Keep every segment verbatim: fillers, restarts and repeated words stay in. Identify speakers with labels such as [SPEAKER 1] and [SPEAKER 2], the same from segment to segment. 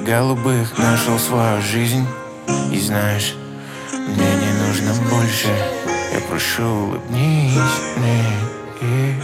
[SPEAKER 1] голубых нашел свою жизнь. И знаешь, мне не нужно больше. Я прошу, улыбнись мне и,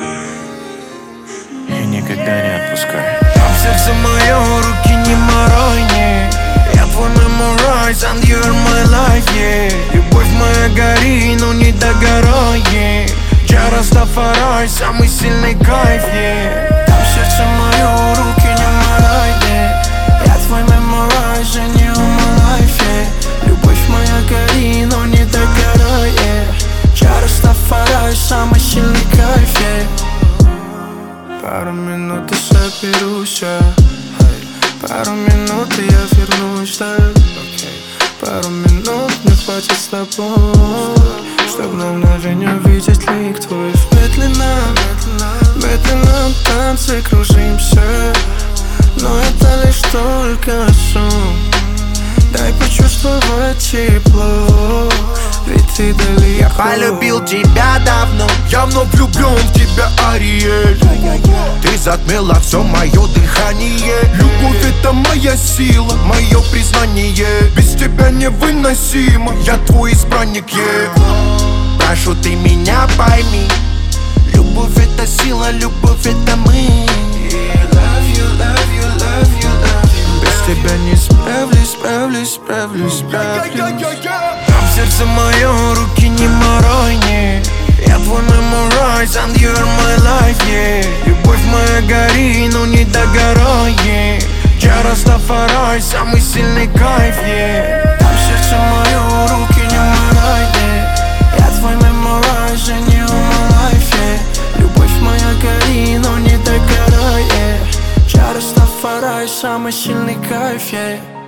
[SPEAKER 1] и никогда не отпускай. А в сердце мое руки не морой, не. Я твой memorize and you're my life, yeah. Любовь моя гори, но не догорай, yeah. Джа Растафарай, самый сильный кайф, yeah. Там в сердце мое руки не морой, yeah. Я твой memorize and you're my life, yeah. Любовь моя гори, но не догорай, yeah. Джа Растафарай, самый сильный кайф, yeah. Пару минут и соберусь, пару минут и я вернусь, да. Пару минут мне хватит с тобой, чтоб на мгновение увидеть лик твой. В медленном, медленном танце кружимся, но это лишь только сон. Дай почувствовать тепло, ведь ты далеко.
[SPEAKER 2] Я полюбил тебя давно, я вновь влюблен в тебя, Ариэль. Ты затмила все мое дыхание. Любовь — это моя сила, мое признание. Без тебя невыносимо, я твой избранник, yeah. Прошу, ты меня пойми. Любовь — это сила, любовь — это мы.
[SPEAKER 1] Love you, love you, love you, love you. Без тебя не справлюсь, справлюсь, справлюсь, справлюсь. Там в сердце мое руки не морой, не. Я твой memorize and you're my life, yeah. Любовь моя гори, но не догорай, yeah. Джа Растафарай, самый сильный кайф, yeah. Там в сердце мое руки не морой, yeah. Я твой memorize and you're my life, yeah. Любовь моя гори, но не догорай, yeah. Джа Растафарай, самый сильный кайф, yeah.